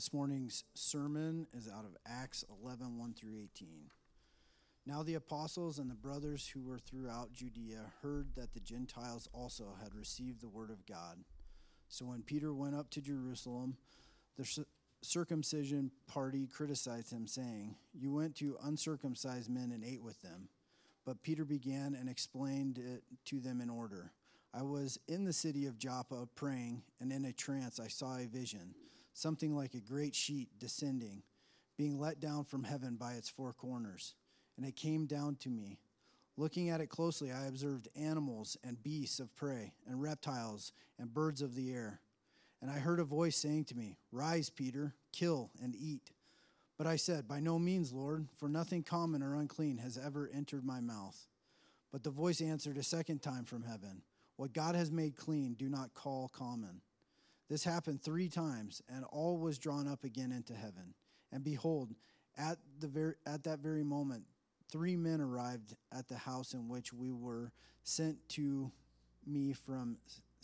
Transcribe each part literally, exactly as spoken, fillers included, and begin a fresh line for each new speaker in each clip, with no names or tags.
This morning's sermon is out of Acts eleven, one through eighteen. Now the apostles and the brothers who were throughout Judea heard that the Gentiles also had received the word of God. So when Peter went up to Jerusalem, the circumcision party criticized him, saying, "You went to uncircumcised men and ate with them." But Peter began and explained it to them in order. "I was in the city of Joppa praying, and in a trance I saw a vision, something like a great sheet descending, being let down from heaven by its four corners. And it came down to me. Looking at it closely, I observed animals and beasts of prey, and reptiles and birds of the air. And I heard a voice saying to me, 'Rise, Peter, kill and eat.' But I said, 'By no means, Lord, for nothing common or unclean has ever entered my mouth.' But the voice answered a second time from heaven, 'What God has made clean, do not call common.' This happened three times, and all was drawn up again into heaven. And behold, at the ver- at that very moment, three men arrived at the house in which we were sent to me from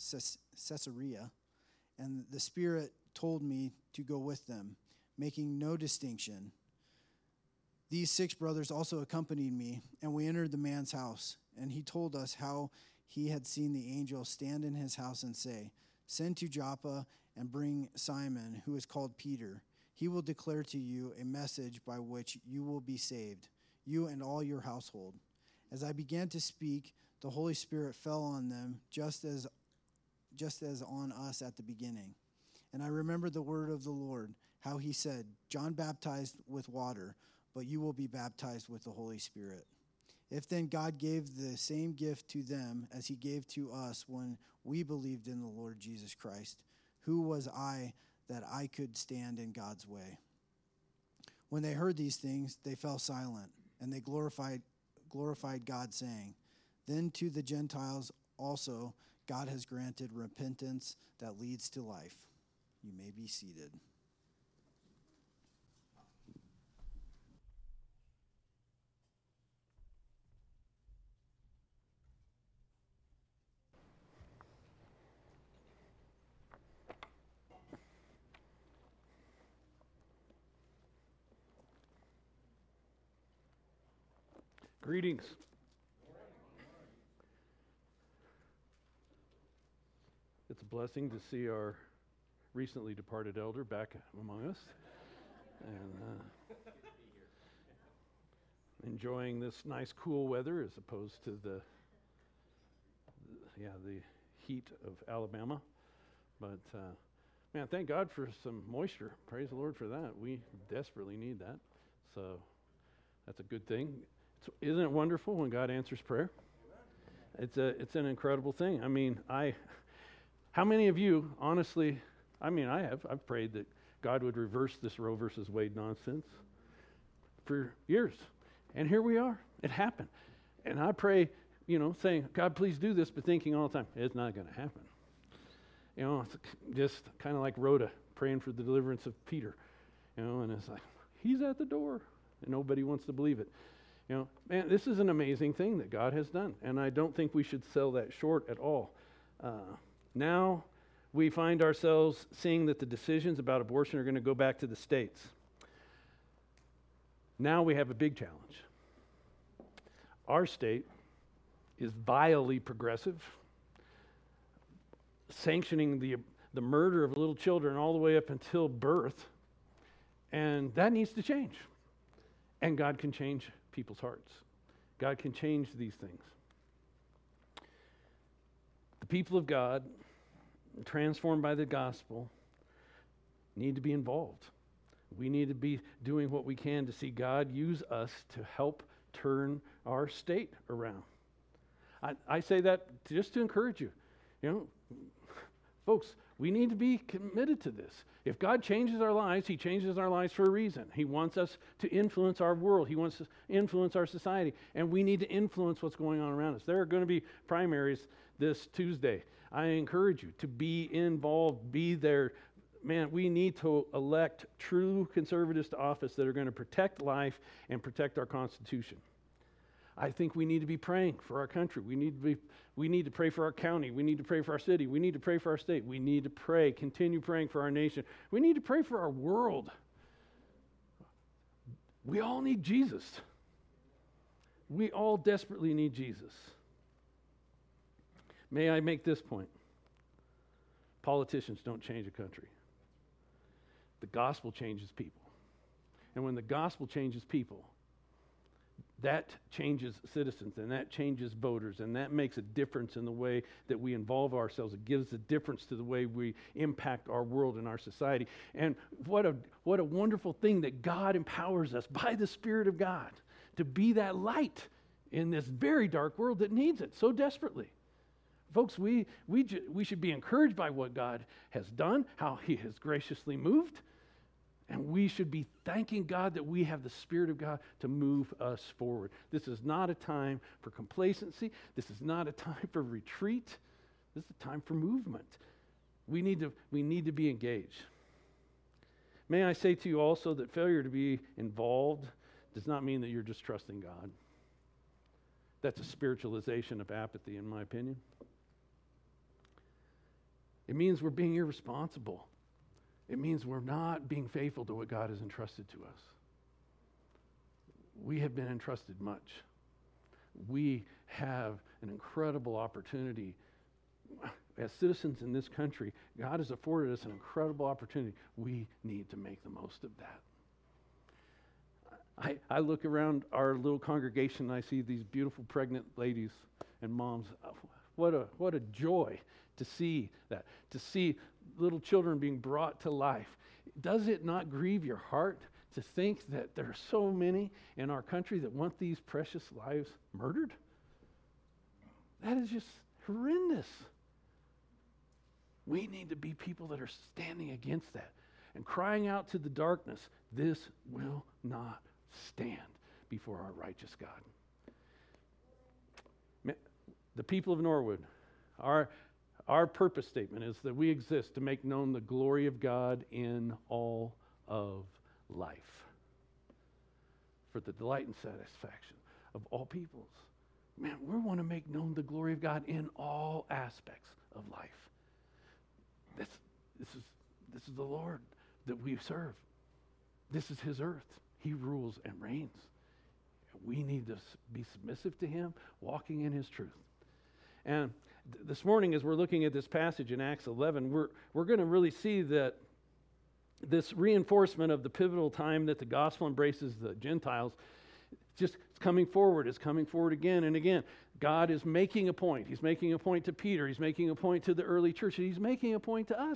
Caesarea, and the Spirit told me to go with them, making no distinction. These six brothers also accompanied me, and we entered the man's house, and he told us how he had seen the angel stand in his house and say, 'Send to Joppa and bring Simon, who is called Peter. He will declare to you a message by which you will be saved, you and all your household.' As I began to speak, the Holy Spirit fell on them, just as just as on us at the beginning. And I remembered the word of the Lord, how he said, 'John baptized with water, but you will be baptized with the Holy Spirit.' If then God gave the same gift to them as he gave to us when we believed in the Lord Jesus Christ, who was I that I could stand in God's way?" When they heard these things, they fell silent, and they glorified glorified God, saying, "Then to the Gentiles also God has granted repentance that leads to life." You may be seated.
Greetings. It's a blessing to see our recently departed elder back among us, and uh, enjoying this nice cool weather as opposed to the, the yeah the heat of Alabama. But uh, man, thank God for some moisture. Praise the Lord for that. We desperately need that, so that's a good thing. It's, isn't it wonderful when God answers prayer? It's a it's an incredible thing. I mean, I how many of you honestly? I mean, I have I've prayed that God would reverse this Roe versus Wade nonsense for years, and here we are. It happened, and I pray, you know, saying, "God, please do this," but thinking all the time, it's not going to happen. You know, it's just kind of like Rhoda praying for the deliverance of Peter, you know, and it's like he's at the door, and nobody wants to believe it. You know, man, this is an amazing thing that God has done, and I don't think we should sell that short at all. Uh, now we find ourselves seeing that the decisions about abortion are going to go back to the states. Now we have a big challenge. Our state is vilely progressive, sanctioning the the murder of little children all the way up until birth, and that needs to change. And God can change people's hearts. God can change these things. The people of God, transformed by the gospel, need to be involved. We need to be doing what we can to see God use us to help turn our state around. I, I say that just to encourage you. You know, folks, we need to be committed to this. If God changes our lives, he changes our lives for a reason. He wants us to influence our world. He wants to influence our society. And we need to influence what's going on around us. There are going to be primaries this Tuesday. I encourage you to be involved, be there. Man, we need to elect true conservatives to office that are going to protect life and protect our Constitution. I think we need to be praying for our country. We need to be, we need to pray for our county. We need to pray for our city. We need to pray for our state. We need to pray, continue praying for our nation. We need to pray for our world. We all need Jesus. We all desperately need Jesus. May I make this point? Politicians don't change a country. The gospel changes people. And when the gospel changes people, that changes citizens, and that changes voters, and that makes a difference in the way that we involve ourselves. It gives a difference to the way we impact our world and our society. And what a what a wonderful thing that God empowers us by the Spirit of God to be that light in this very dark world that needs it so desperately. Folks, we we ju- we should be encouraged by what God has done, how He has graciously moved. And we should be thanking God that we have the Spirit of God to move us forward. This is not a time for complacency. This is not a time for retreat. This is a time for movement. We need to, we need to be engaged. May I say to you also that failure to be involved does not mean that you're just trusting God. That's a spiritualization of apathy, in my opinion. It means we're being irresponsible. It means we're not being faithful to what God has entrusted to us. We have been entrusted much. We have an incredible opportunity. As citizens in this country, God has afforded us an incredible opportunity. We need to make the most of that. I, I look around our little congregation and I see these beautiful pregnant ladies and moms. What a, what a joy to see that, to see little children being brought to life. Does it not grieve your heart to think that there are so many in our country that want these precious lives murdered? That is just horrendous. We need to be people that are standing against that and crying out to the darkness, this will not stand before our righteous God. The people of Norwood, our Our purpose statement is that we exist to make known the glory of God in all of life, for the delight and satisfaction of all peoples. Man, we want to make known the glory of God in all aspects of life. This, this is, this is the Lord that we serve. This is His earth. He rules and reigns. We need to be submissive to Him, walking in His truth. And this morning, as we're looking at this passage in Acts eleven, we're, we're going to really see that this reinforcement of the pivotal time that the gospel embraces the Gentiles, just it's coming forward, it's coming forward again and again. God is making a point. He's making a point to Peter. He's making a point to the early church. And He's making a point to us.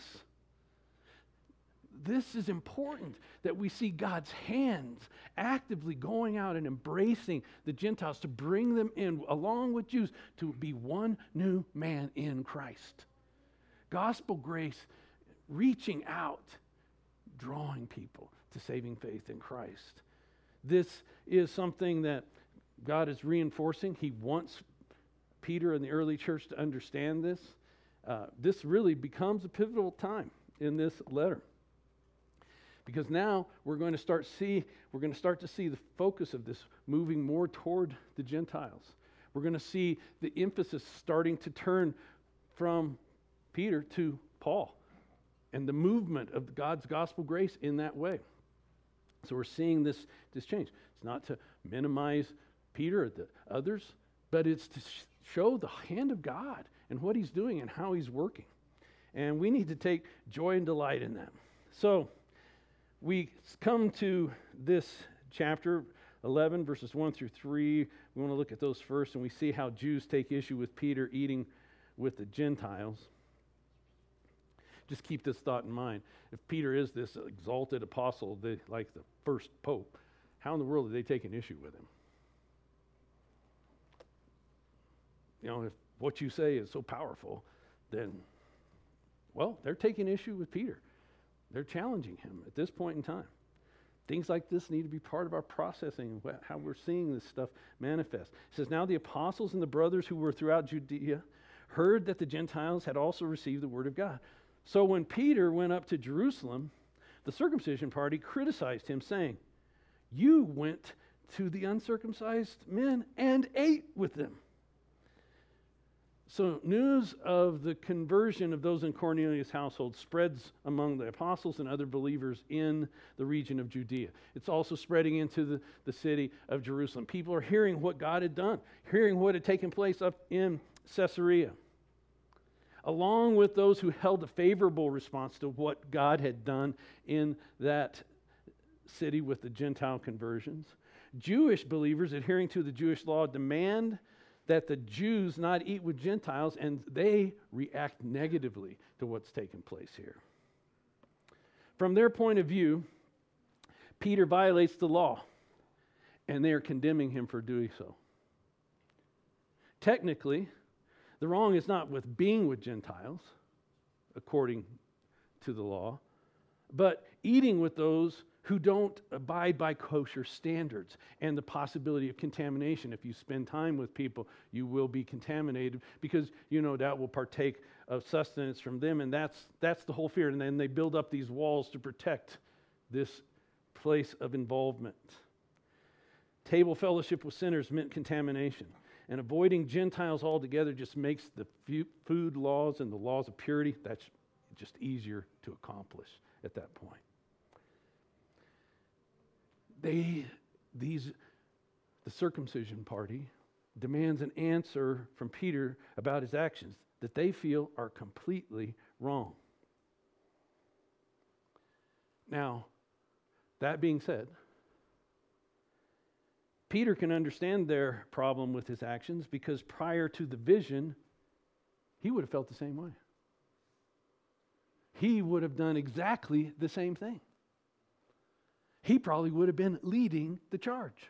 This is important that we see God's hands actively going out and embracing the Gentiles to bring them in, along with Jews, to be one new man in Christ. Gospel grace reaching out, drawing people to saving faith in Christ. This is something that God is reinforcing. He wants Peter and the early church to understand this. Uh, this really becomes a pivotal time in this letter. Because now we're going to start see we're going to start to see the focus of this moving more toward the Gentiles. We're going to see the emphasis starting to turn from Peter to Paul, and the movement of God's gospel grace in that way. So we're seeing this this change. It's not to minimize Peter or the others, but it's to sh- show the hand of God and what He's doing and how He's working. And we need to take joy and delight in that. So we come to this chapter eleven, verses one through three. We want to look at those first, and we see how Jews take issue with Peter eating with the Gentiles. Just keep this thought in mind. If Peter is this exalted apostle, the, like the first pope, how in the world are they taking issue with him? You know, if what you say is so powerful, then, well, they're taking issue with Peter. They're challenging him at this point in time. Things like this need to be part of our processing, how we're seeing this stuff manifest. It says, now the apostles and the brothers who were throughout Judea heard that the Gentiles had also received the word of God. So when Peter went up to Jerusalem, the circumcision party criticized him, saying, you went to the uncircumcised men and ate with them. So news of the conversion of those in Cornelius' household spreads among the apostles and other believers in the region of Judea. It's also spreading into the, the city of Jerusalem. People are hearing what God had done, hearing what had taken place up in Caesarea. Along with those who held a favorable response to what God had done in that city with the Gentile conversions, Jewish believers adhering to the Jewish law demand that the Jews not eat with Gentiles, and they react negatively to what's taken place here. From their point of view, Peter violates the law, and they are condemning him for doing so. Technically, the wrong is not with being with Gentiles, according to the law, but eating with those who don't abide by kosher standards and the possibility of contamination. If you spend time with people, you will be contaminated because you no doubt will partake of sustenance from them, and that's that's the whole fear. And then they build up these walls to protect this place of involvement. Table fellowship with sinners meant contamination, and avoiding Gentiles altogether just makes the food laws and the laws of purity, that's just easier to accomplish at that point. They, these, the circumcision party demands an answer from Peter about his actions that they feel are completely wrong. Now, that being said, Peter can understand their problem with his actions because prior to the vision, he would have felt the same way. He would have done exactly the same thing. He probably would have been leading the charge.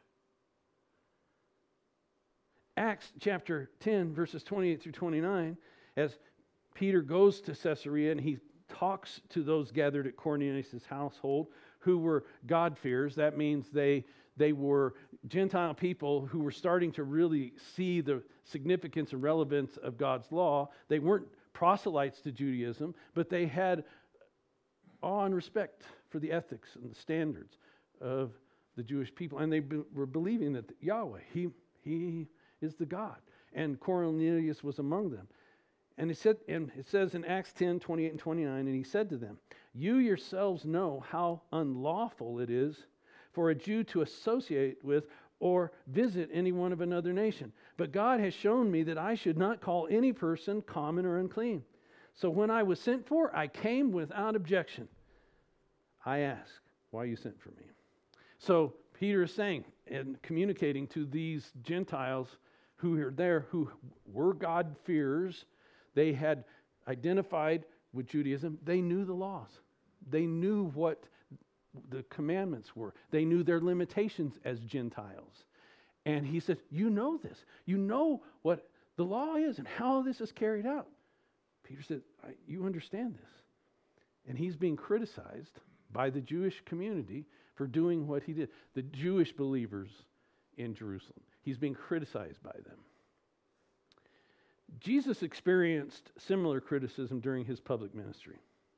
Acts chapter ten, verses twenty-eight through twenty-nine, as Peter goes to Caesarea and he talks to those gathered at Cornelius' household who were God-fearers. That means they, they were Gentile people who were starting to really see the significance and relevance of God's law. They weren't proselytes to Judaism, but they had awe and respect for the ethics and the standards of the Jewish people. And they be, were believing that Yahweh, he, he is the God. And Cornelius was among them. And he said, and it says in Acts ten, twenty-eight and twenty-nine, and he said to them, "You yourselves know how unlawful it is for a Jew to associate with or visit anyone of another nation. But God has shown me that I should not call any person common or unclean. So when I was sent for, I came without objection. I ask, why you sent for me?" So Peter is saying and communicating to these Gentiles who are there, who were God-fearers. They had identified with Judaism. They knew the laws. They knew what the commandments were. They knew their limitations as Gentiles. And he said, you know this. You know what the law is and how this is carried out. Peter said, you understand this. And he's being criticized by the Jewish community for doing what he did. The Jewish believers in Jerusalem. He's being criticized by them. Jesus experienced similar criticism during his public ministry,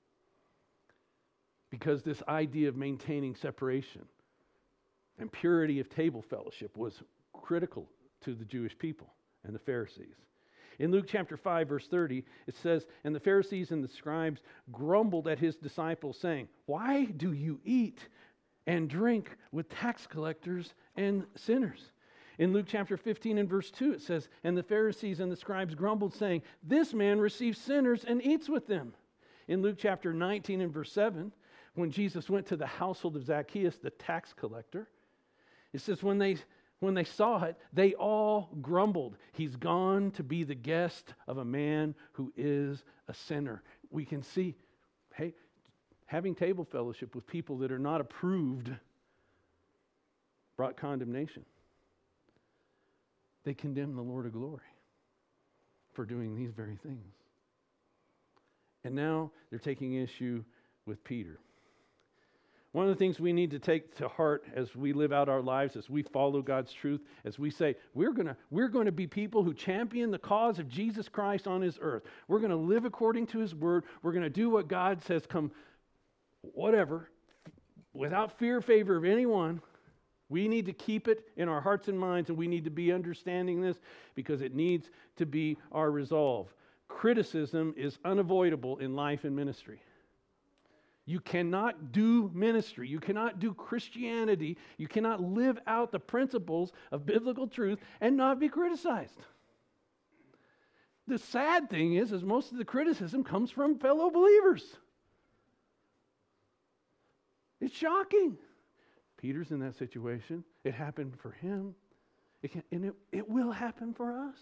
because this idea of maintaining separation and purity of table fellowship was critical to the Jewish people and the Pharisees. In Luke chapter five, verse thirty, it says, "And the Pharisees and the scribes grumbled at his disciples, saying, 'Why do you eat and drink with tax collectors and sinners?' In Luke chapter fifteen and verse two, it says, "And the Pharisees and the scribes grumbled, saying, 'This man receives sinners and eats with them.' In Luke chapter nineteen and verse seven, when Jesus went to the household of Zacchaeus, the tax collector, it says, when they when they saw it, they all grumbled. He's gone to be the guest of a man who is a sinner." We can see, hey, having table fellowship with people that are not approved brought condemnation. They condemn the Lord of glory for doing these very things. And now they're taking issue with Peter. One of the things we need to take to heart as we live out our lives, as we follow God's truth, as we say, we're gonna, we're going to be people who champion the cause of Jesus Christ on his earth. We're going to live according to his word. We're going to do what God says, come whatever, without fear or favor of anyone. We need to keep it in our hearts and minds, and we need to be understanding this because it needs to be our resolve. Criticism is unavoidable in life and ministry. You cannot do ministry. You cannot do Christianity. You cannot live out the principles of biblical truth and not be criticized. The sad thing is, is most of the criticism comes from fellow believers. It's shocking. Peter's in that situation. It happened for him. It can, and it, it will happen for us.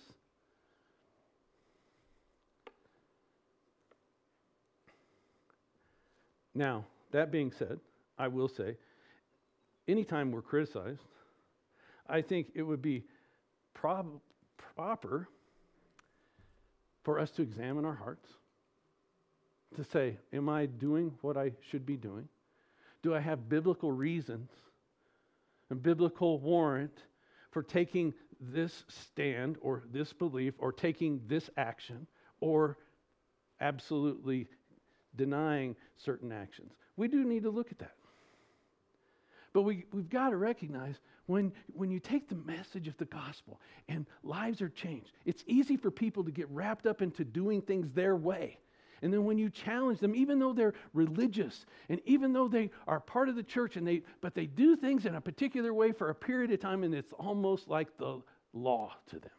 Now, that being said, I will say, anytime we're criticized, I think it would be prob- proper for us to examine our hearts, to say, am I doing what I should be doing? Do I have biblical reasons and biblical warrant for taking this stand or this belief or taking this action or absolutely denying certain actions? We do need to look at that. But we, we've got to recognize when, when you take the message of the gospel and lives are changed, it's easy for people to get wrapped up into doing things their way. And then when you challenge them, even though they're religious and even though they are part of the church, and they but they do things in a particular way for a period of time, and it's almost like the law to them.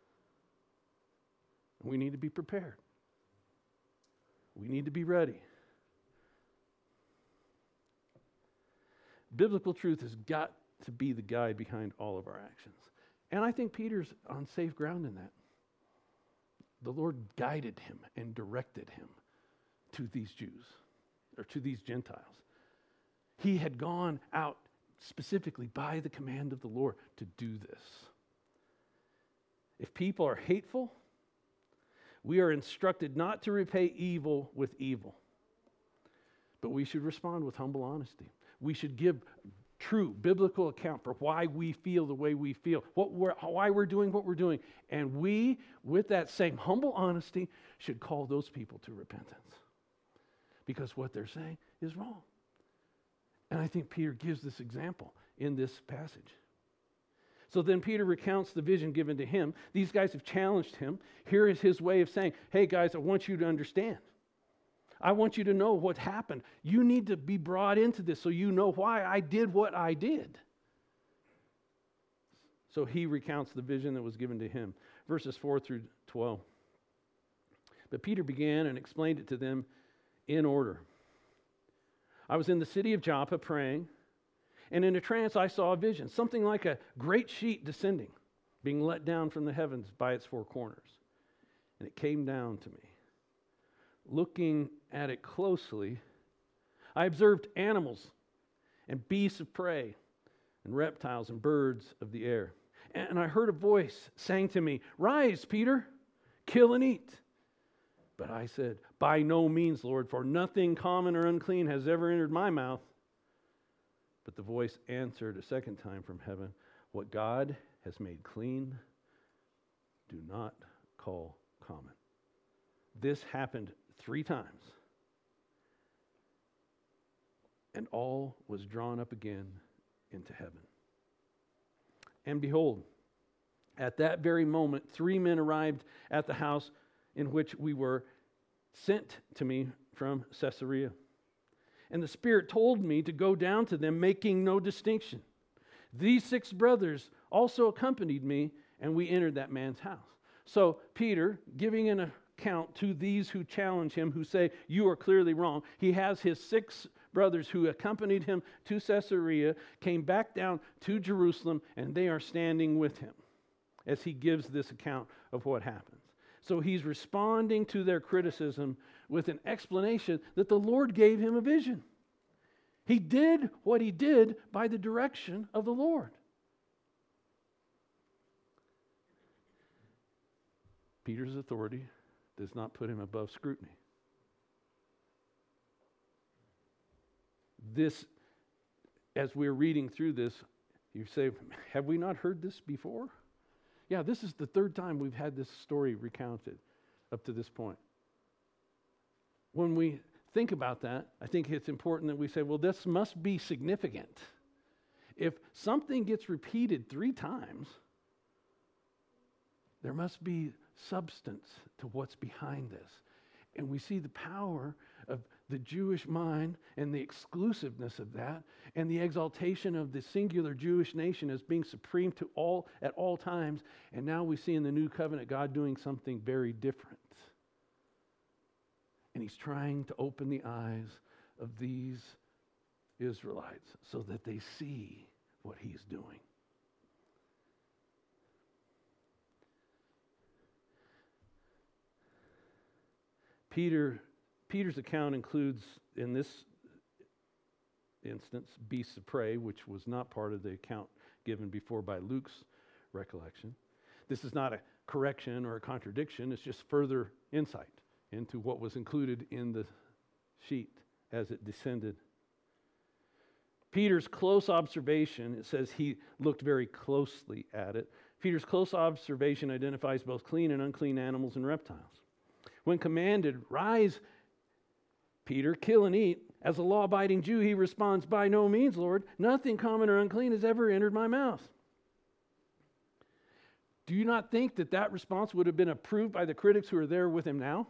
We need to be prepared. We need to be ready. Biblical truth has got to be the guide behind all of our actions. And I think Peter's on safe ground in that. The Lord guided him and directed him to these Jews, or to these Gentiles. He had gone out specifically by the command of the Lord to do this. If people are hateful, we are instructed not to repay evil with evil, but we should respond with humble honesty. We should give true biblical account for why we feel the way we feel, what we're, why we're doing what we're doing. And we, with that same humble honesty, should call those people to repentance. Because what they're saying is wrong. And I think Peter gives this example in this passage. So then Peter recounts the vision given to him. These guys have challenged him. Here is his way of saying, hey guys, I want you to understand. I want you to know what happened. You need to be brought into this so you know why I did what I did. So he recounts the vision that was given to him. Verses four through twelve. But Peter began and explained it to them in order. I was in the city of Joppa praying, and in a trance I saw a vision, something like a great sheet descending, being let down from the heavens by its four corners. And it came down to me. Looking at it closely, I observed animals and beasts of prey and reptiles and birds of the air. And I heard a voice saying to me, "Rise, Peter, kill and eat." But I said, "By no means, Lord, for nothing common or unclean has ever entered my mouth." But the voice answered a second time from heaven, "What God has made clean, do not call common." This happened three times. And all was drawn up again into heaven. And behold, at that very moment, three men arrived at the house in which we were, sent to me from Caesarea. And the Spirit told me to go down to them, making no distinction. These six brothers also accompanied me, and we entered that man's house. So Peter, giving an account to these who challenge him, who say, you are clearly wrong, he has his six brothers who accompanied him to Caesarea, came back down to Jerusalem, and they are standing with him as he gives this account of what happens. So he's responding to their criticism with an explanation that the Lord gave him a vision. He did what he did by the direction of the Lord. Peter's authority does not put him above scrutiny. This, as we're reading through this, you say, have we not heard this before? Yeah, this is the third time we've had this story recounted up to this point. When we think about that, I think it's important that we say, well, this must be significant. If something gets repeated three times, there must be substance to what's behind this. And we see the power of the Jewish mind and the exclusiveness of that and the exaltation of the singular Jewish nation as being supreme to all at all times. And now we see in the new covenant God doing something very different. And he's trying to open the eyes of these Israelites so that they see what he's doing. Peter, Peter's account includes, in this instance, beasts of prey, which was not part of the account given before by Luke's recollection. This is not a correction or a contradiction. It's just further insight into what was included in the sheet as it descended. Peter's close observation, it says he looked very closely at it. Peter's close observation identifies both clean and unclean animals and reptiles. When commanded, rise, Peter, kill and eat, as a law-abiding Jew, he responds, by no means, Lord, nothing common or unclean has ever entered my mouth. Do you not think that that response would have been approved by the critics who are there with him now?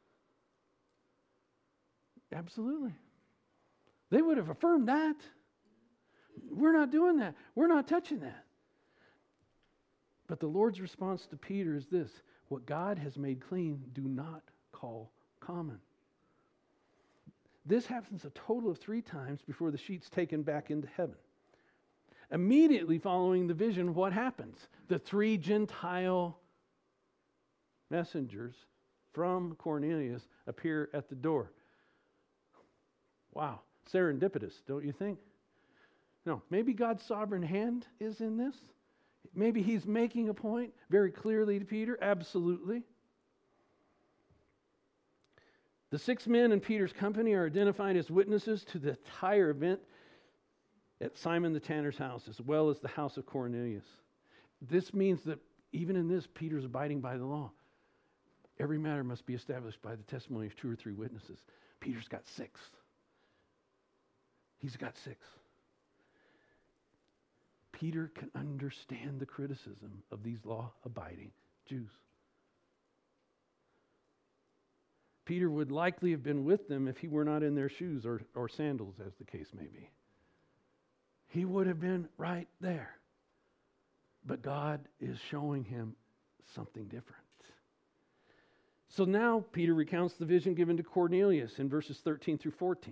Absolutely. They would have affirmed that. We're not doing that. We're not touching that. But the Lord's response to Peter is this: what God has made clean, do not call common. This happens a total of three times before the sheet's taken back into heaven. Immediately following the vision, what happens? The three Gentile messengers from Cornelius appear at the door. Wow, serendipitous, don't you think? No, maybe God's sovereign hand is in this. Maybe he's making a point very clearly to Peter. Absolutely. The six men in Peter's company are identified as witnesses to the entire event at Simon the tanner's house, as well as the house of Cornelius. This means that even in this, Peter's abiding by the law. Every matter must be established by the testimony of two or three witnesses. Peter's got six. He's got six. Peter can understand the criticism of these law-abiding Jews. Peter would likely have been with them if he were not in their shoes or, or sandals, as the case may be. He would have been right there. But God is showing him something different. So now Peter recounts the vision given to Cornelius in verses thirteen through fourteen.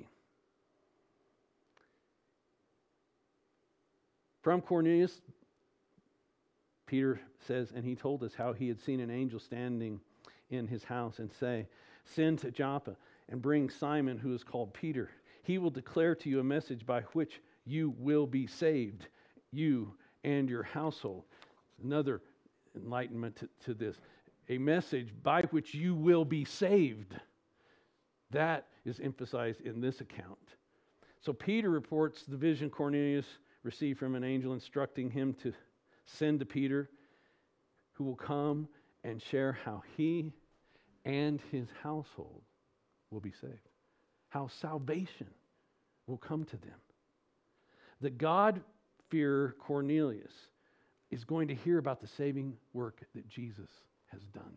From Cornelius, Peter says, and he told us how he had seen an angel standing in his house and say, send to Joppa and bring Simon, who is called Peter. He will declare to you a message by which you will be saved, you and your household. Another enlightenment to, to this. A message by which you will be saved. That is emphasized in this account. So Peter reports the vision Cornelius received from an angel instructing him to send to Peter, who will come and share how he and his household will be saved. How salvation will come to them. The God-fearer Cornelius is going to hear about the saving work that Jesus has done.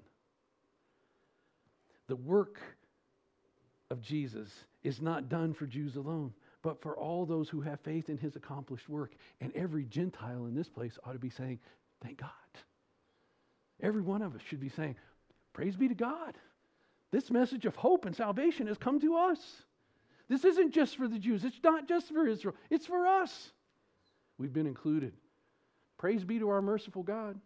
The work of Jesus is not done for Jews alone, but for all those who have faith in his accomplished work. And every Gentile in this place ought to be saying, thank God. Every one of us should be saying, praise be to God. This message of hope and salvation has come to us. This isn't just for the Jews. It's not just for Israel. It's for us. We've been included. Praise be to our merciful God.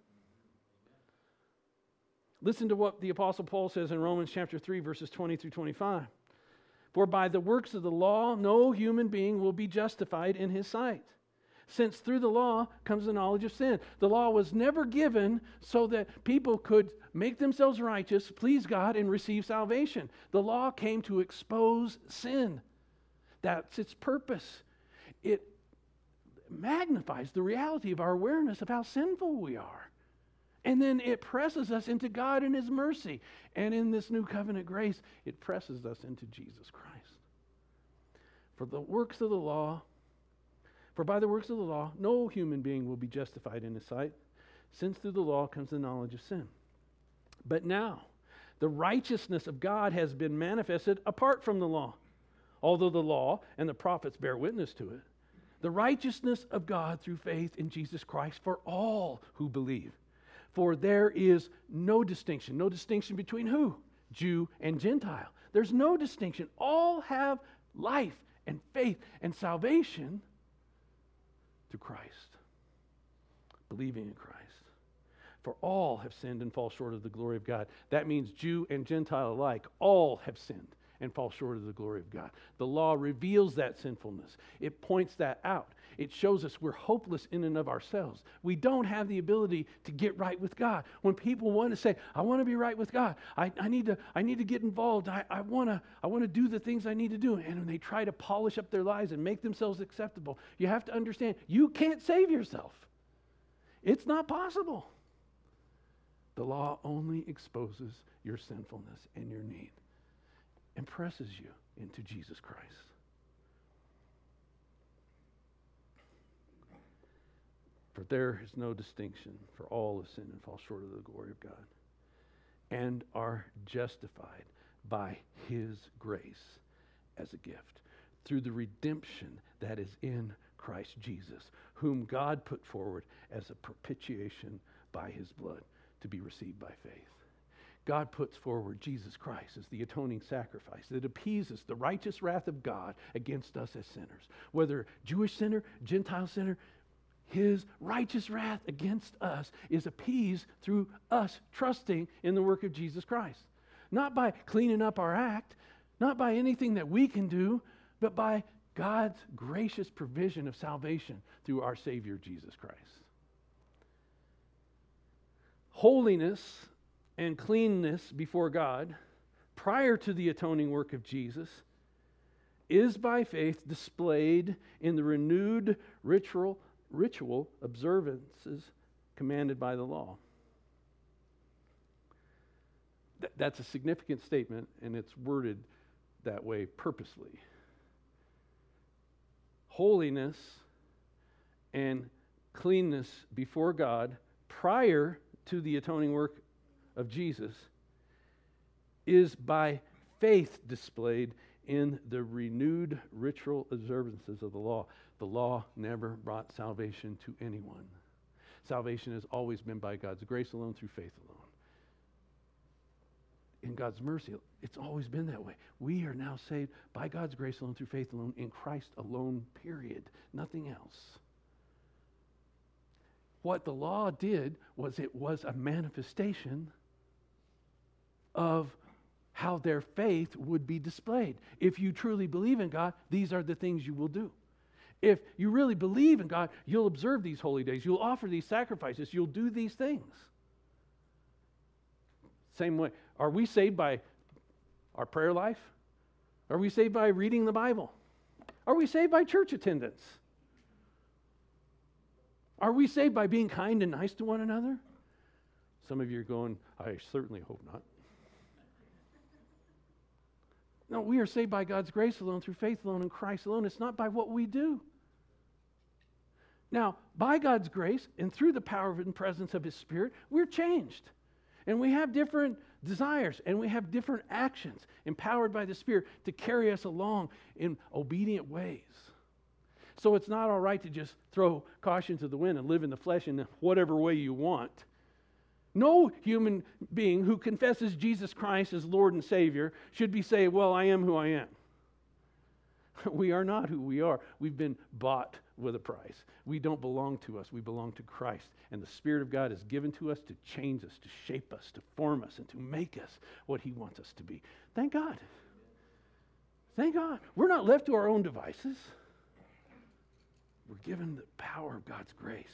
Listen to what the Apostle Paul says in Romans chapter three, verses twenty through twenty-five. For by the works of the law, no human being will be justified in his sight, since through the law comes the knowledge of sin. The law was never given so that people could make themselves righteous, please God, and receive salvation. The law came to expose sin. That's its purpose. It magnifies the reality of our awareness of how sinful we are. And then it presses us into God and his mercy. And in this new covenant grace, it presses us into Jesus Christ. For the works of the law For by the works of the law, no human being will be justified in his sight, since through the law comes the knowledge of sin. But now, the righteousness of God has been manifested apart from the law, although the law and the prophets bear witness to it. The righteousness of God through faith in Jesus Christ for all who believe. For there is no distinction. No distinction between who? Jew and Gentile. There's no distinction. All have life and faith and salvation through Christ, believing in Christ. For all have sinned and fall short of the glory of God. That means Jew and Gentile alike, all have sinned and fall short of the glory of God. The law reveals that sinfulness. It points that out. It shows us we're hopeless in and of ourselves. We don't have the ability to get right with God. When people want to say, I want to be right with God, I, I need to I need to get involved, I, I want to I want to do the things I need to do, and when they try to polish up their lives and make themselves acceptable, you have to understand, you can't save yourself. It's not possible. The law only exposes your sinfulness and your need and presses you into Jesus Christ. For there is no distinction, for all have sinned and fall short of the glory of God, and are justified by his grace as a gift, through the redemption that is in Christ Jesus, whom God put forward as a propitiation by his blood, to be received by faith. God puts forward Jesus Christ as the atoning sacrifice that appeases the righteous wrath of God against us as sinners. Whether Jewish sinner, Gentile sinner, his righteous wrath against us is appeased through us trusting in the work of Jesus Christ. Not by cleaning up our act, not by anything that we can do, but by God's gracious provision of salvation through our Savior Jesus Christ. Holiness and cleanness before God prior to the atoning work of Jesus is by faith displayed in the renewed ritual ritual observances commanded by the law. Th- that's a significant statement, and it's worded that way purposely. Holiness and cleanness before God prior to the atoning work of Jesus is by faith displayed in the renewed ritual observances of the law. The law never brought salvation to anyone. Salvation has always been by God's grace alone, through faith alone. In God's mercy, it's always been that way. We are now saved by God's grace alone, through faith alone, in Christ alone, period. Nothing else. What the law did was it was a manifestation of how their faith would be displayed. If you truly believe in God, these are the things you will do. If you really believe in God, you'll observe these holy days. You'll offer these sacrifices. You'll do these things. Same way. Are we saved by our prayer life? Are we saved by reading the Bible? Are we saved by church attendance? Are we saved by being kind and nice to one another? Some of you are going, I certainly hope not. No, we are saved by God's grace alone, through faith alone, in Christ alone. It's not by what we do. Now, by God's grace and through the power and presence of his Spirit, we're changed. And we have different desires and we have different actions empowered by the Spirit to carry us along in obedient ways. So it's not all right to just throw caution to the wind and live in the flesh in whatever way you want. No human being who confesses Jesus Christ as Lord and Savior should be saying, well, I am who I am. We are not who we are. We've been bought with a price. We don't belong to us. We belong to Christ. And the Spirit of God is given to us to change us, to shape us, to form us, and to make us what he wants us to be. Thank God. Thank God. We're not left to our own devices. We're given the power of God's grace.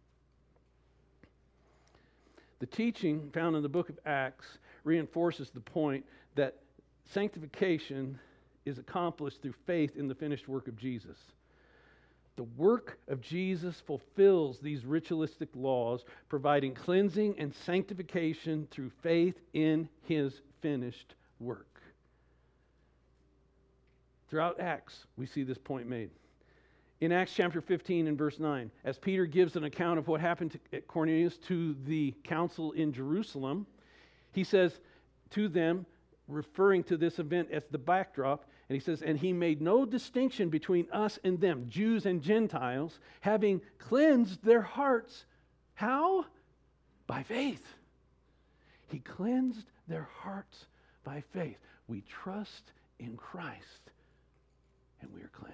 The teaching found in the book of Acts reinforces the point that sanctification is accomplished through faith in the finished work of Jesus. The work of Jesus fulfills these ritualistic laws, providing cleansing and sanctification through faith in his finished work. Throughout Acts, we see this point made. In Acts chapter fifteen and verse nine, as Peter gives an account of what happened to, at Cornelius to the council in Jerusalem, he says to them, referring to this event as the backdrop, and he says, and he made no distinction between us and them, Jews and Gentiles, having cleansed their hearts. How? By faith. He cleansed their hearts by faith. We trust in Christ, and we are cleansed.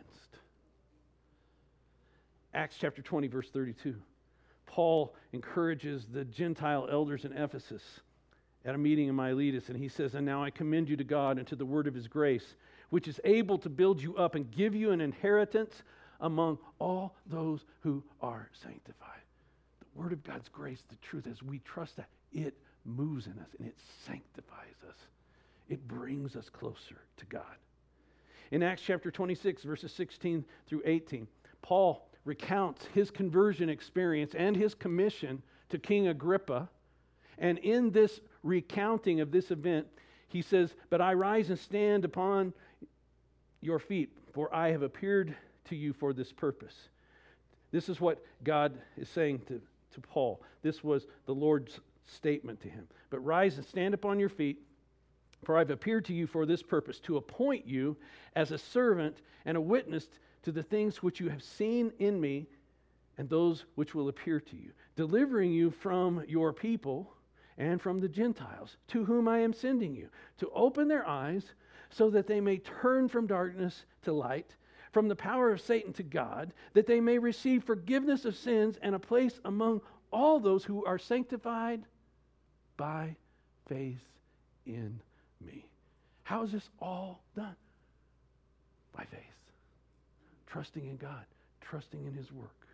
Acts chapter twenty, verse thirty-two. Paul encourages the Gentile elders in Ephesus at a meeting in Miletus, and he says, and now I commend you to God and to the word of his grace, which is able to build you up and give you an inheritance among all those who are sanctified. The word of God's grace, the truth, as we trust that, it moves in us and it sanctifies us. It brings us closer to God. In Acts chapter twenty-six, verses sixteen through eighteen, Paul recounts his conversion experience and his commission to King Agrippa. And in this recounting of this event, he says, but I rise and stand upon your feet, for I have appeared to you for this purpose. This is what God is saying to, to Paul. This was the Lord's statement to him. But rise and stand upon your feet, for I've appeared to you for this purpose, to appoint you as a servant and a witness to the things which you have seen in me and those which will appear to you, delivering you from your people and from the Gentiles, to whom I am sending you, to open their eyes so that they may turn from darkness to light, from the power of Satan to God, that they may receive forgiveness of sins and a place among all those who are sanctified by faith in me. How is this all done? By faith. Trusting in God, trusting in his work.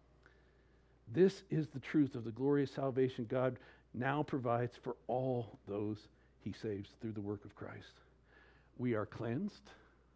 This is the truth of the glorious salvation God now provides for all those he saves through the work of Christ. We are cleansed.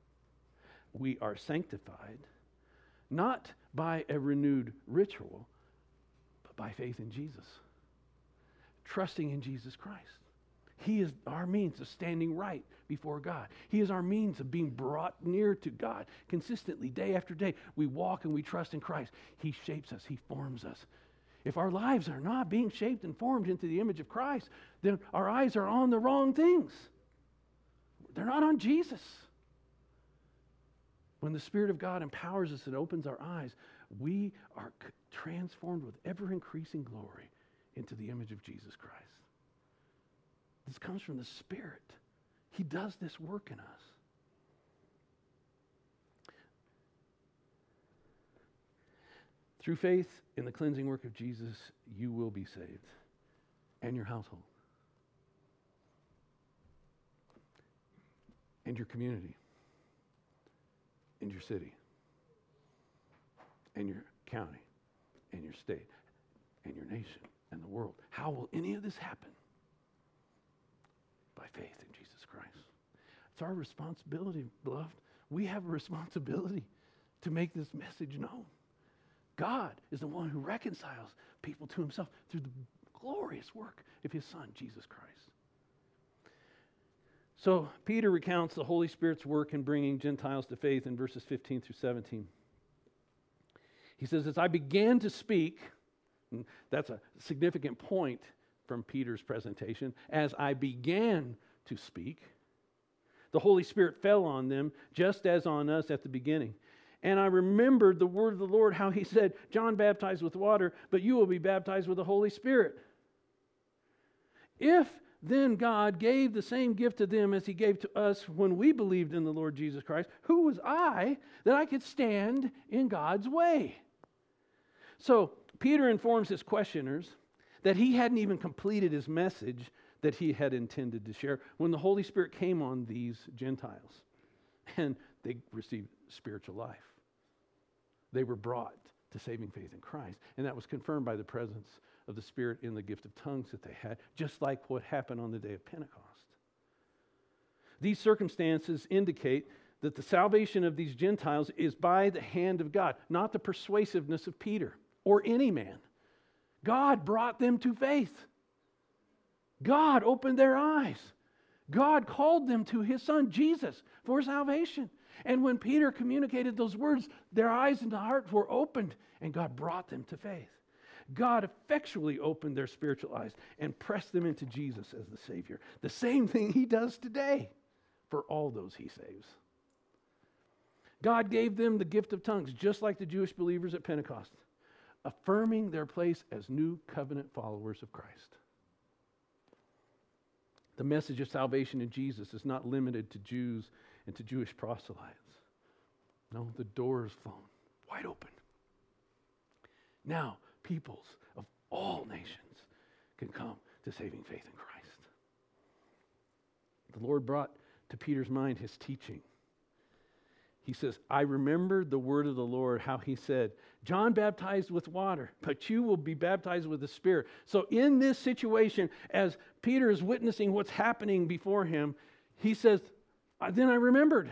We are sanctified, not by a renewed ritual, but by faith in Jesus. Trusting in Jesus Christ. He is our means of standing right before God. He is our means of being brought near to God. Consistently, day after day, we walk and we trust in Christ. He shapes us. He forms us. If our lives are not being shaped and formed into the image of Christ, then our eyes are on the wrong things. They're not on Jesus. When the Spirit of God empowers us and opens our eyes, we are transformed with ever-increasing glory into the image of Jesus Christ. This comes from the Spirit. He does this work in us. Through faith in the cleansing work of Jesus, you will be saved, and your household, and your community, and your city, and your county, and your state, and your nation, and the world. How will any of this happen? By faith in Jesus Christ. It's our responsibility, beloved. We have a responsibility to make this message known. God is the one who reconciles people to himself through the glorious work of his Son, Jesus Christ. So Peter recounts the Holy Spirit's work in bringing Gentiles to faith in verses fifteen through seventeen. He says, as I began to speak, and that's a significant point from Peter's presentation, as I began to speak, the Holy Spirit fell on them just as on us at the beginning. And I remembered the word of the Lord, how he said, John baptized with water, but you will be baptized with the Holy Spirit. If then God gave the same gift to them as he gave to us when we believed in the Lord Jesus Christ, who was I that I could stand in God's way? So Peter informs his questioners that he hadn't even completed his message that he had intended to share when the Holy Spirit came on these Gentiles. And they received spiritual life. They were brought to saving faith in Christ. And that was confirmed by the presence of the Spirit in the gift of tongues that they had, just like what happened on the day of Pentecost. These circumstances indicate that the salvation of these Gentiles is by the hand of God, not the persuasiveness of Peter or any man. God brought them to faith. God opened their eyes. God called them to his Son, Jesus, for salvation. And when Peter communicated those words, their eyes and hearts were opened, and God brought them to faith. God effectually opened their spiritual eyes and pressed them into Jesus as the Savior. The same thing he does today for all those he saves. God gave them the gift of tongues, just like the Jewish believers at Pentecost, affirming their place as new covenant followers of Christ. The message of salvation in Jesus is not limited to Jews and to Jewish proselytes. No, the door is thrown wide open. Now, peoples of all nations can come to saving faith in Christ. The Lord brought to Peter's mind his teaching. He says, I remembered the word of the Lord, how he said, John baptized with water, but you will be baptized with the Spirit. So in this situation, as Peter is witnessing what's happening before him, he says, then I remembered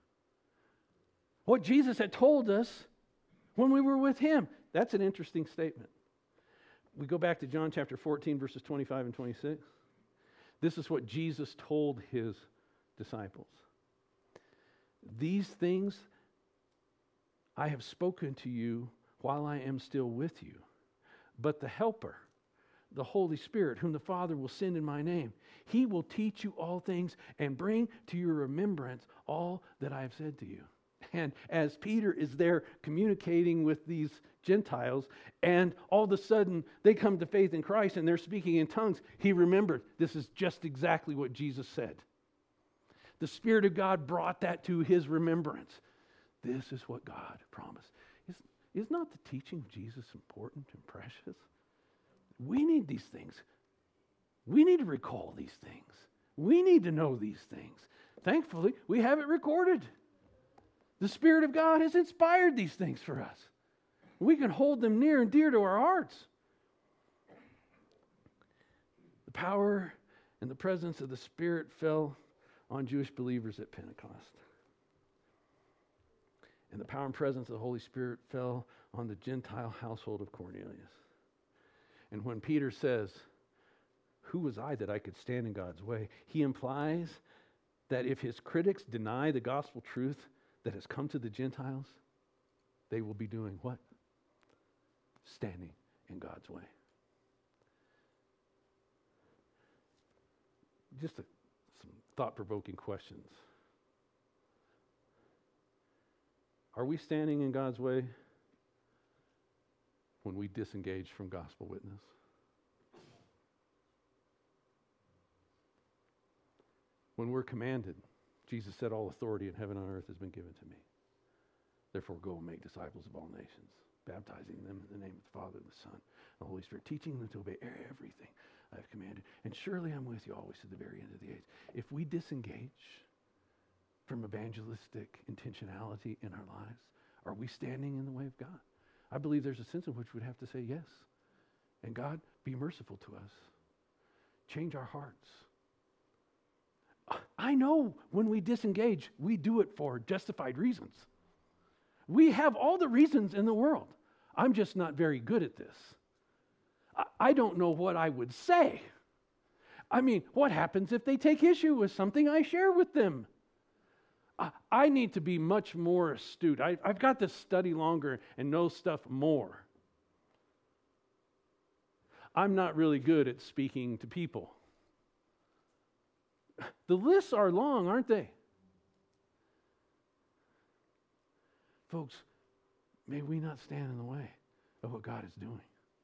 what Jesus had told us when we were with him. That's an interesting statement. We go back to John chapter fourteen, verses twenty-five and twenty-six. This is what Jesus told his disciples. These things I have spoken to you while I am still with you. But the Helper, the Holy Spirit, whom the Father will send in my name, he will teach you all things and bring to your remembrance all that I have said to you. And as Peter is there communicating with these Gentiles, and all of a sudden they come to faith in Christ and they're speaking in tongues, he remembered this is just exactly what Jesus said. The Spirit of God brought that to his remembrance. This is what God promised. Is, is not the teaching of Jesus important and precious? We need these things. We need to recall these things. We need to know these things. Thankfully, we have it recorded. The Spirit of God has inspired these things for us. We can hold them near and dear to our hearts. The power and the presence of the Spirit fell on Jewish believers at Pentecost. And the power and presence of the Holy Spirit fell on the Gentile household of Cornelius. And when Peter says, who was I that I could stand in God's way? He implies that if his critics deny the gospel truth that has come to the Gentiles, they will be doing what? Standing in God's way. Just a, some thought-provoking questions. Are we standing in God's way when we disengage from gospel witness? When we're commanded, Jesus said, all authority in heaven and on earth has been given to me. Therefore, go and make disciples of all nations, baptizing them in the name of the Father, the Son, and the Holy Spirit, teaching them to obey everything I have commanded. And surely I'm with you always to the very end of the age. If we disengage from evangelistic intentionality in our lives, are we standing in the way of God? I believe there's a sense in which we'd have to say yes. And God, be merciful to us. Change our hearts. I know when we disengage, we do it for justified reasons. We have all the reasons in the world. I'm just not very good at this. I, I don't know what I would say. I mean, what happens if they take issue with something I share with them? I, I need to be much more astute. I, I've got to study longer and know stuff more. I'm not really good at speaking to people. The lists are long, aren't they? Folks, may we not stand in the way of what God is doing.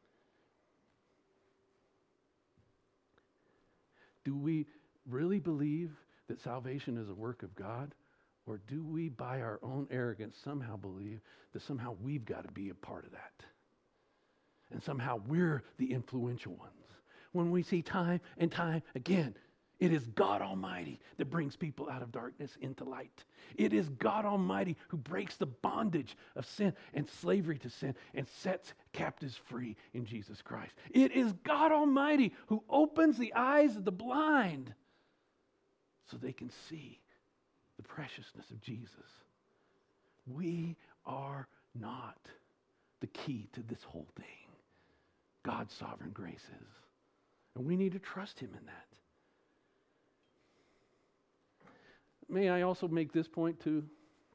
Do we really believe that salvation is a work of God? Or do we, by our own arrogance, somehow believe that somehow we've got to be a part of that? And somehow we're the influential ones. When we see time and time again, it is God Almighty that brings people out of darkness into light. It is God Almighty who breaks the bondage of sin and slavery to sin and sets captives free in Jesus Christ. It is God Almighty who opens the eyes of the blind so they can see the preciousness of Jesus. We are not the key to this whole thing. God's sovereign grace is. And we need to trust him in that. May I also make this point too?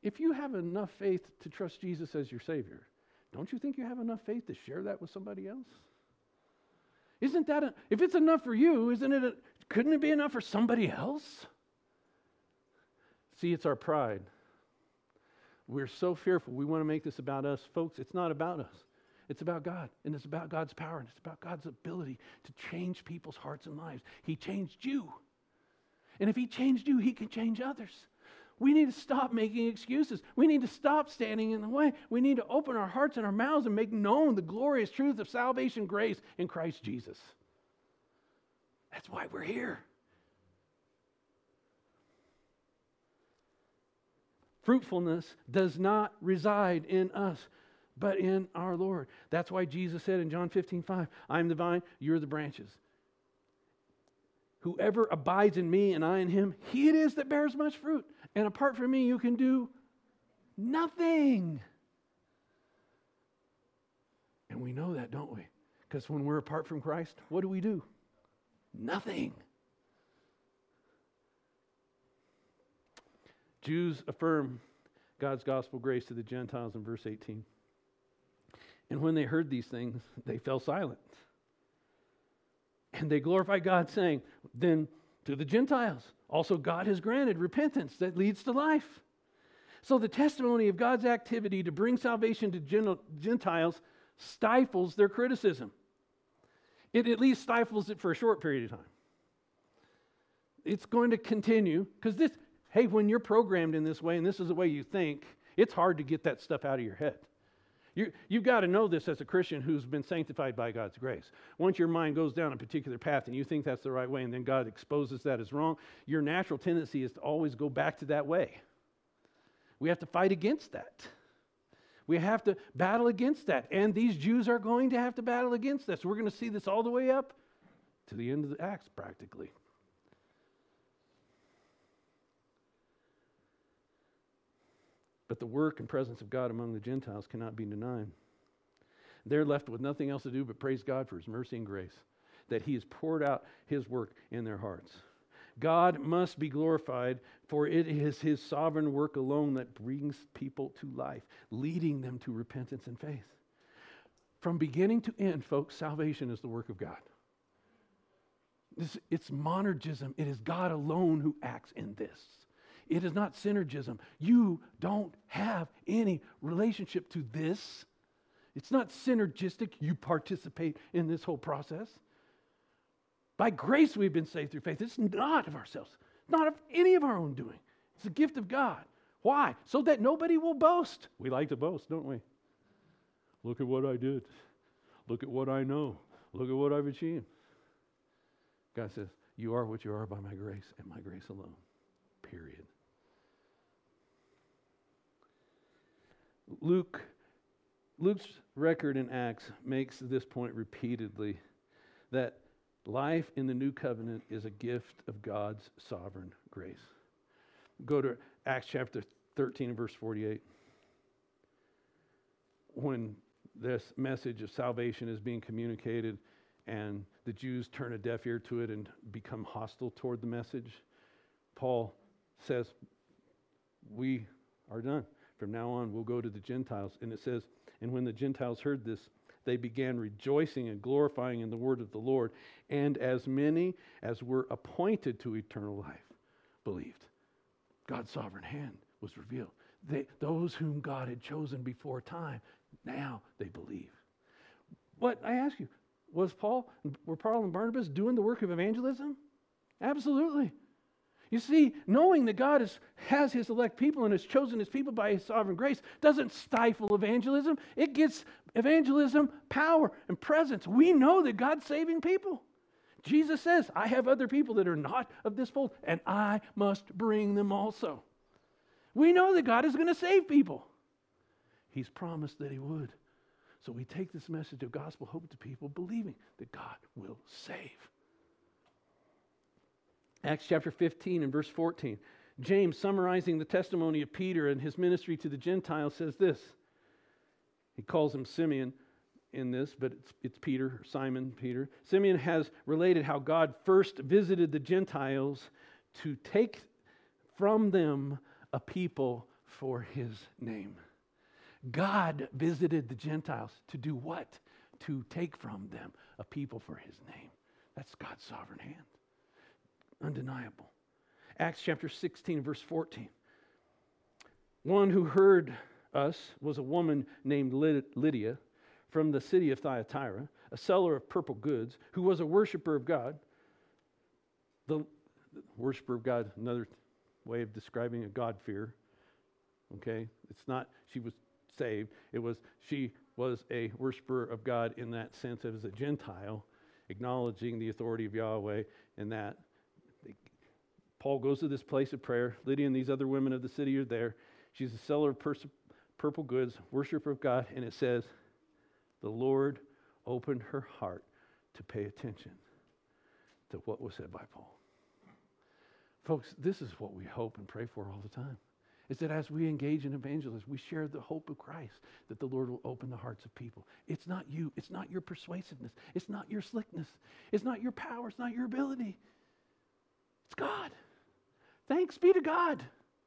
if you have enough faith to trust Jesus as your Savior, don't you think you have enough faith to share that with somebody else? Isn't that, a, if it's enough for you, isn't it, a, couldn't it be enough for somebody else? See, it's our pride. We're so fearful. We want to make this about us. Folks, it's not about us. It's about God, and it's about God's power, and it's about God's ability to change people's hearts and lives. He changed you. And if He changed you, He can change others. We need to stop making excuses. We need to stop standing in the way. We need to open our hearts and our mouths and make known the glorious truth of salvation grace in Christ Jesus. That's why we're here. Fruitfulness does not reside in us, but in our Lord. That's why Jesus said in John fifteen five, I am the vine, you're the branches. Whoever abides in me and I in him, he it is that bears much fruit. And apart from me, you can do nothing. And we know that, don't we? Because when we're apart from Christ, what do we do? Nothing. Jews affirm God's gospel grace to the Gentiles in verse eighteen. And when they heard these things, they fell silent. And they glorified God, saying, then to the Gentiles, also God has granted repentance that leads to life. So the testimony of God's activity to bring salvation to Gentiles stifles their criticism. It at least stifles it for a short period of time. It's going to continue, because this, hey, when you're programmed in this way, and this is the way you think, it's hard to get that stuff out of your head. You, you've got to know this as a Christian who's been sanctified by God's grace. Once your mind goes down a particular path and you think that's the right way, and then God exposes that as wrong, your natural tendency is to always go back to that way. We have to fight against that. We have to battle against that. And these Jews are going to have to battle against this. We're going to see this all the way up to the end of the Acts, practically. But the work and presence of God among the Gentiles cannot be denied. They're left with nothing else to do but praise God for His mercy and grace, that He has poured out His work in their hearts. God must be glorified, for it is His sovereign work alone that brings people to life, leading them to repentance and faith. From beginning to end, folks, salvation is the work of God. This, it's monergism. It is God alone who acts in this. It is not synergism. You don't have any relationship to this. It's not synergistic. You participate in this whole process. By grace we've been saved through faith. It's not of ourselves. Not of any of our own doing. It's a gift of God. Why? So that nobody will boast. We like to boast, don't we? Look at what I did. Look at what I know. Look at what I've achieved. God says, you are what you are by my grace and my grace alone. Period. Luke, Luke's record in Acts makes this point repeatedly, that life in the new covenant is a gift of God's sovereign grace. Go to Acts chapter thirteen and verse forty-eight. When this message of salvation is being communicated and the Jews turn a deaf ear to it and become hostile toward the message, Paul says, we are done. From now on, we'll go to the Gentiles. And it says, and when the Gentiles heard this, they began rejoicing and glorifying in the word of the Lord. And as many as were appointed to eternal life believed. God's sovereign hand was revealed. They, those whom God had chosen before time, now they believe. What, I ask you, was Paul, were Paul and Barnabas doing the work of evangelism? Absolutely. You see, knowing that God is, has His elect people and has chosen His people by His sovereign grace doesn't stifle evangelism. It gives evangelism power and presence. We know that God's saving people. Jesus says, I have other people that are not of this fold, and I must bring them also. We know that God is going to save people. He's promised that He would. So we take this message of gospel hope to people, believing that God will save. Acts chapter fifteen and verse fourteen. James, summarizing the testimony of Peter and his ministry to the Gentiles, says this. He calls him Simeon in this, but it's, it's Peter, Simon Peter. Simeon has related how God first visited the Gentiles to take from them a people for his name. God visited the Gentiles to do what? To take from them a people for his name. That's God's sovereign hand. Undeniable. Acts chapter sixteen, verse fourteen. One who heard us was a woman named Lydia from the city of Thyatira, a seller of purple goods, who was a worshiper of God. The worshiper of God, another way of describing a God-fear. Okay? It's not she was saved. It was she was a worshiper of God in that sense as a Gentile, acknowledging the authority of Yahweh and that. Paul goes to this place of prayer. Lydia and these other women of the city are there. She's a seller of pers- purple goods, worshiper of God, and it says, the Lord opened her heart to pay attention to what was said by Paul. Folks, this is what we hope and pray for all the time, is that as we engage in evangelism, we share the hope of Christ, that the Lord will open the hearts of people. It's not you. It's not your persuasiveness. It's not your slickness. It's not your power. It's not your ability. It's God. Thanks be to God.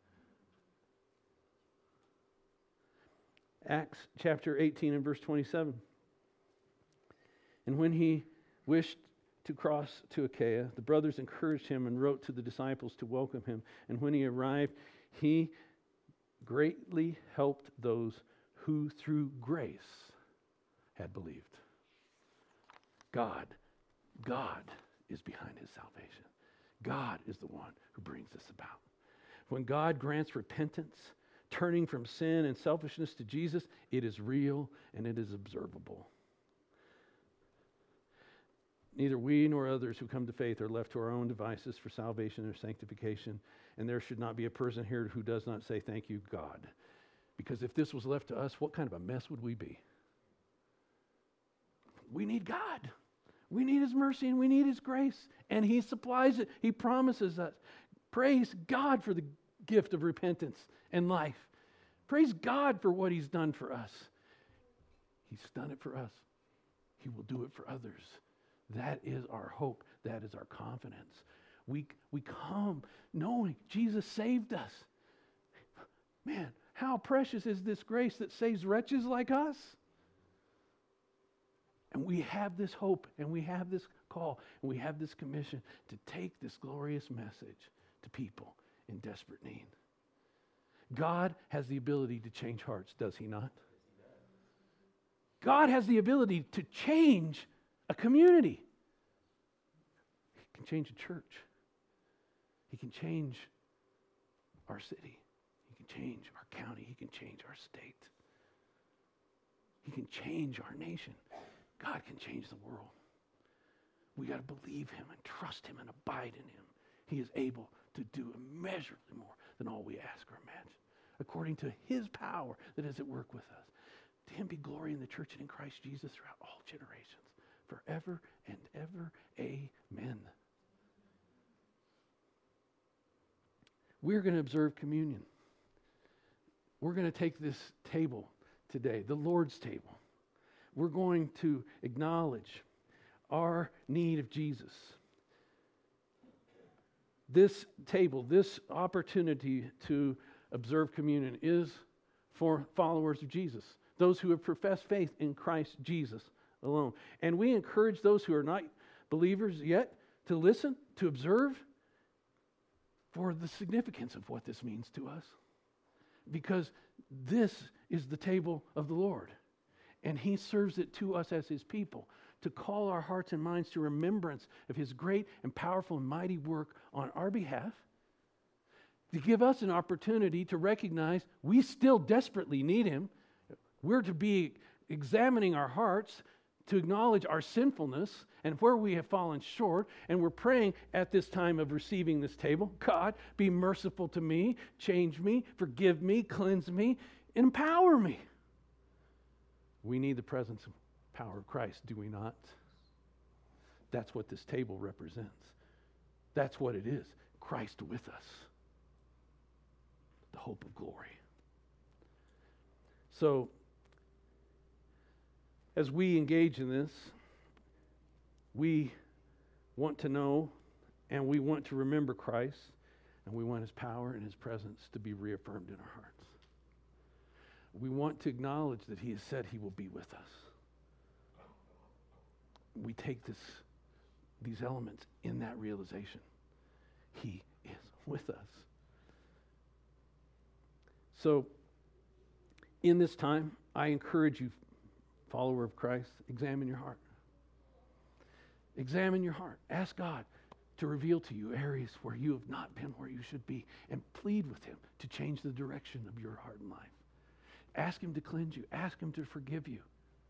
Acts chapter eighteen and verse twenty-seven. And when he wished to cross to Achaia, the brothers encouraged him and wrote to the disciples to welcome him. And when he arrived, he greatly helped those who through grace had believed. God, God is behind his salvation. God is the one who brings this about. When God grants repentance, turning from sin and selfishness to Jesus, it is real and it is observable. Neither we nor others who come to faith are left to our own devices for salvation or sanctification, and there should not be a person here who does not say, thank you, God. Because if this was left to us, what kind of a mess would we be? We need God. We need his mercy and we need his grace, and he supplies it. He promises us. Praise God for the gift of repentance and life. Praise God for what he's done for us. He's done it for us. He will do it for others. That is our hope. That is our confidence. We, we come knowing Jesus saved us. Man, how precious is this grace that saves wretches like us? And we have this hope, and we have this call, and we have this commission to take this glorious message to people in desperate need. God has the ability to change hearts, does he not? God has the ability to change a community. He can change a church. He can change our city. He can change our county. He can change our state. He can change our nation. God can change the world. We got to believe him and trust him and abide in him. He is able to do immeasurably more than all we ask or imagine, according to his power that is at work with us. To him be glory in the church and in Christ Jesus throughout all generations, forever and ever. Amen. We're going to observe communion. We're going to take this table today, the Lord's table. We're going to acknowledge our need of Jesus. This table, this opportunity to observe communion is for followers of Jesus, those who have professed faith in Christ Jesus alone. And we encourage those who are not believers yet to listen, to observe for the significance of what this means to us. Because this is the table of the Lord. And he serves it to us as his people to call our hearts and minds to remembrance of his great and powerful and mighty work on our behalf, to give us an opportunity to recognize we still desperately need him. We're to be examining our hearts to acknowledge our sinfulness and where we have fallen short. And we're praying at this time of receiving this table, God, be merciful to me, change me, forgive me, cleanse me, empower me. We need the presence and power of Christ, do we not? That's what this table represents. That's what it is. Christ with us. The hope of glory. So, as we engage in this, we want to know and we want to remember Christ, and we want his power and his presence to be reaffirmed in our hearts. we want to acknowledge that he has said he will be with us. We take this, these elements in that realization. He is with us. So, in this time, I encourage you, follower of Christ, examine your heart. Examine your heart. Ask God to reveal to you areas where you have not been where you should be, and plead with him to change the direction of your heart and life. Ask him to cleanse you. Ask him to forgive you.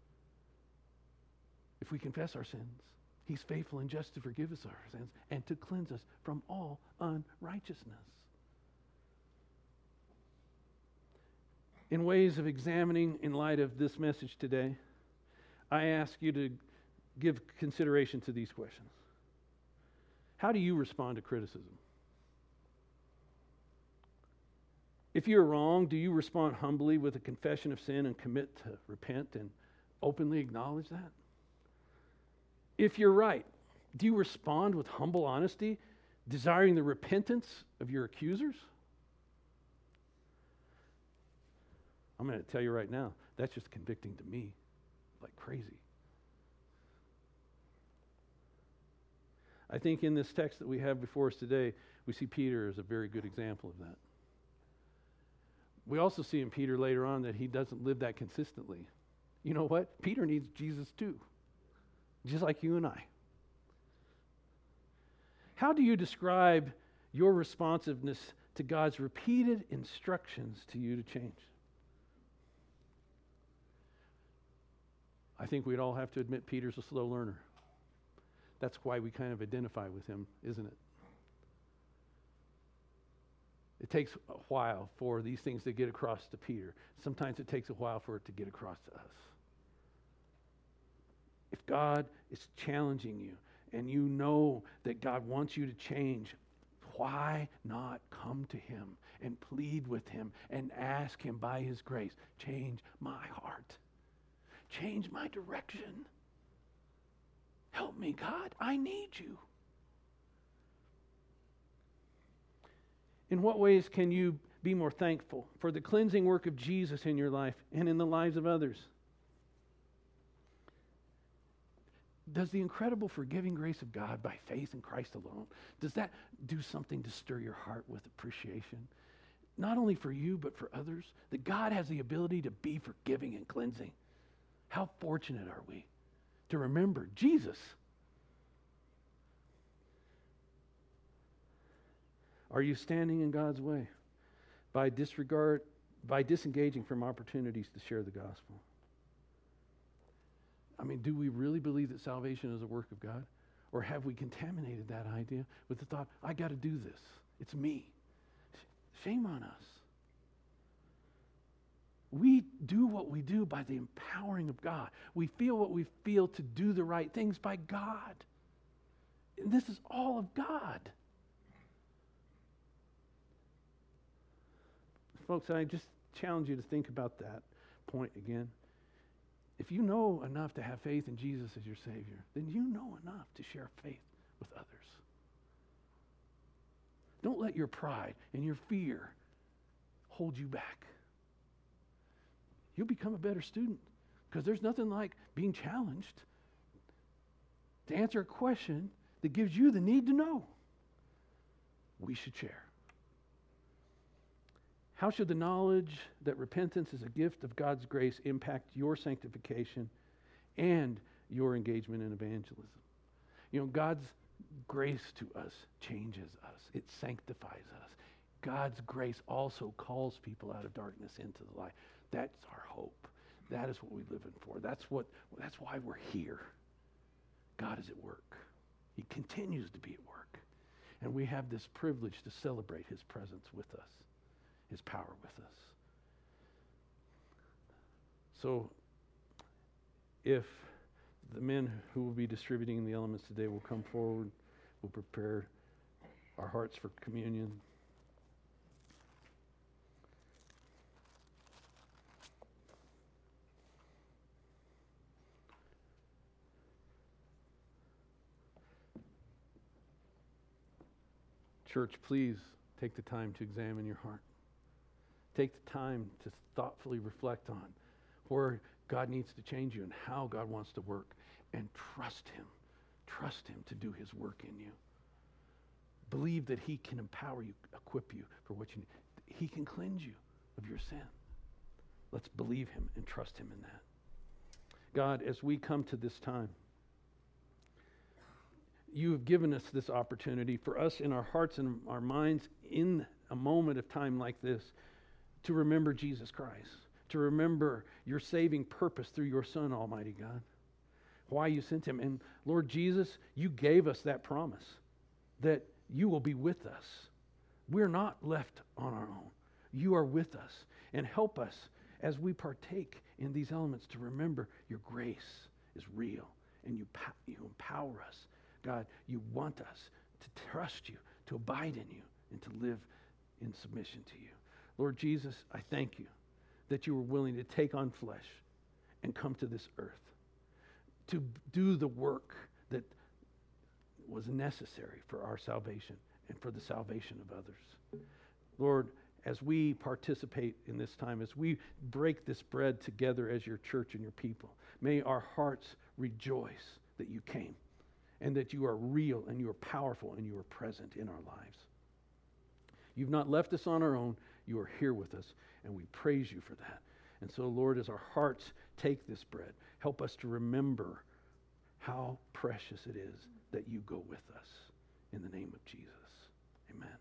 If we confess our sins, he's faithful and just to forgive us our sins and to cleanse us from all unrighteousness. In ways of examining in light of this message today, I ask you to give consideration to these questions. How do you respond to criticism? If you're wrong, do you respond humbly with a confession of sin and commit to repent and openly acknowledge that? If you're right, do you respond with humble honesty, desiring the repentance of your accusers? I'm going to tell you right now, that's just convicting to me like crazy. I think in this text that we have before us today, we see Peter as a very good example of that. We also see in Peter later on that he doesn't live that consistently. You know what? Peter needs Jesus too, just like you and I. How do you describe your responsiveness to God's repeated instructions to you to change? I think we'd all have to admit Peter's a slow learner. That's why we kind of identify with him, isn't it? It takes a while for these things to get across to Peter. Sometimes it takes a while for it to get across to us. If God is challenging you and you know that God wants you to change, why not come to him and plead with him and ask him by his grace, change my heart, change my direction. Help me, God. I need you. In what ways can you be more thankful for the cleansing work of Jesus in your life and in the lives of others? Does the incredible forgiving grace of God by faith in Christ alone, does that do something to stir your heart with appreciation? Not only for you, but for others? That God has the ability to be forgiving and cleansing. How fortunate are we to remember Jesus? Are you standing in God's way by disregard, by disengaging from opportunities to share the gospel? I mean, do we really believe that salvation is a work of God? Or have we contaminated that idea with the thought, I got to do this. It's me. Shame on us. We do what we do by the empowering of God. We feel what we feel to do the right things by God. And this is all of God. Folks, I just challenge you to think about that point again. If you know enough to have faith in Jesus as your Savior, then you know enough to share faith with others. Don't let your pride and your fear hold you back. You'll become a better student because there's nothing like being challenged to answer a question that gives you the need to know. We should share. How should the knowledge that repentance is a gift of God's grace impact your sanctification and your engagement in evangelism? You know, God's grace to us changes us. It sanctifies us. God's grace also calls people out of darkness into the light. That's our hope. That is what we live in for. That's what. That's why we're here. God is at work. He continues to be at work. And we have this privilege to celebrate his presence with us. His power with us. So, if the men who will be distributing the elements today will come forward, we'll prepare our hearts for communion. Church, please take the time to examine your heart. Take the time to thoughtfully reflect on where God needs to change you and how God wants to work. And trust him. Trust him to do his work in you. Believe that he can empower you, equip you for what you need. He can cleanse you of your sin. Let's believe him and trust him in that. God, as we come to this time, you have given us this opportunity for us in our hearts and our minds in a moment of time like this to remember Jesus Christ, to remember your saving purpose through your Son, Almighty God, why you sent him. And Lord Jesus, you gave us that promise that you will be with us. We're not left on our own. You are with us. And help us as we partake in these elements to remember your grace is real and you, you empower us. God, you want us to trust you, to abide in you, and to live in submission to you. Lord Jesus, I thank you that you were willing to take on flesh and come to this earth to do the work that was necessary for our salvation and for the salvation of others. Lord, as we participate in this time, as we break this bread together as your church and your people, may our hearts rejoice that you came and that you are real and you are powerful and you are present in our lives. You've not left us on our own. You are here with us, and we praise you for that. And so, Lord, as our hearts take this bread, help us to remember how precious it is that you go with us. In the name of Jesus, amen.